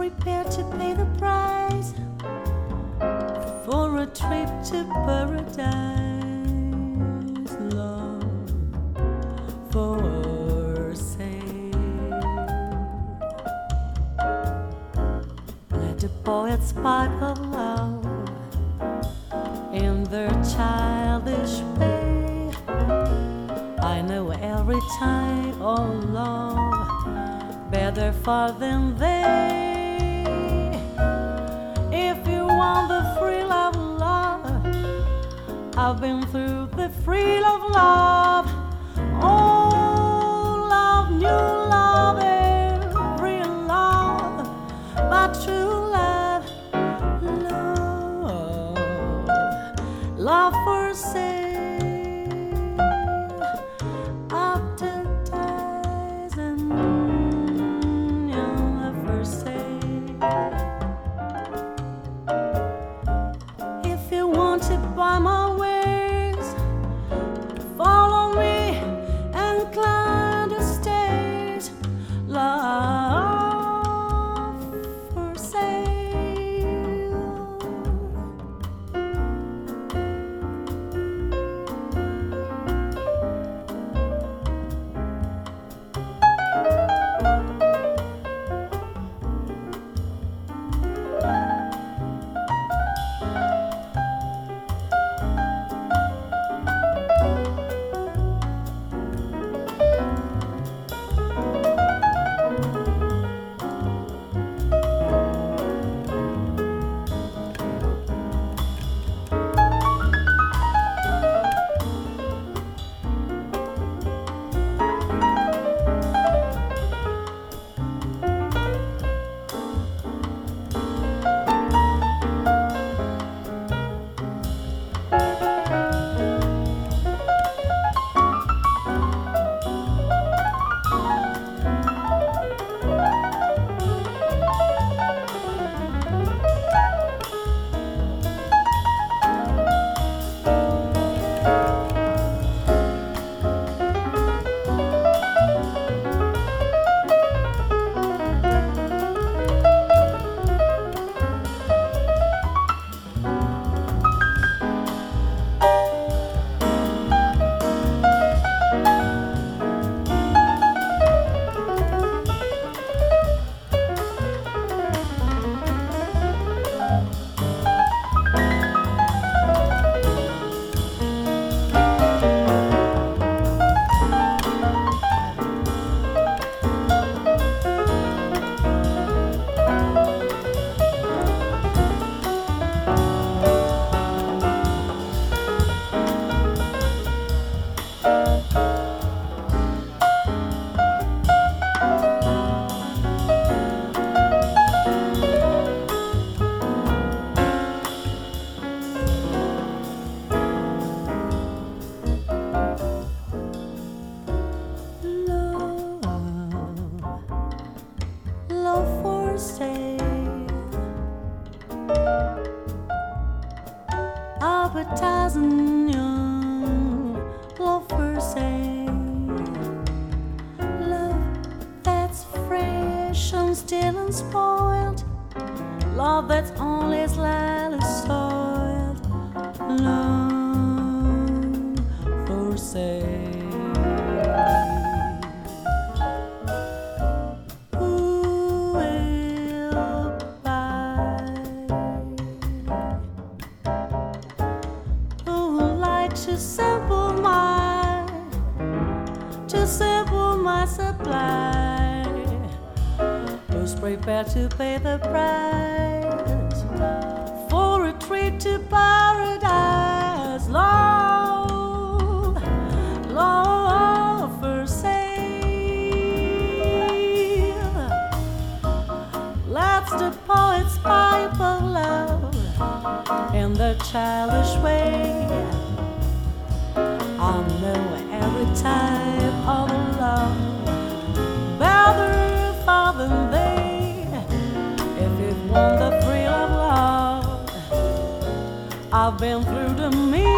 prepared to pay the price for a trip to paradise. Love for sale. Let the poets pipe of love in their childish way. I know every type of love better far than they. If you want the thrill of love, I've been through the thrill of love. Oh, love, new love, every love, but true love, love for sale. By my wings, follow me and climb the stairs. Love for sale. Advertising young love for sale. Love that's fresh and still unspoiled. Love that's only slightly soiled. Love for sale. To sample my supply, who's prepared to pay the price for a trip to paradise. Love, love for sale. That's the poet's pipe of love in the childish way. I know every type of love better far than they. If you want the thrill of love, I've been through the mean.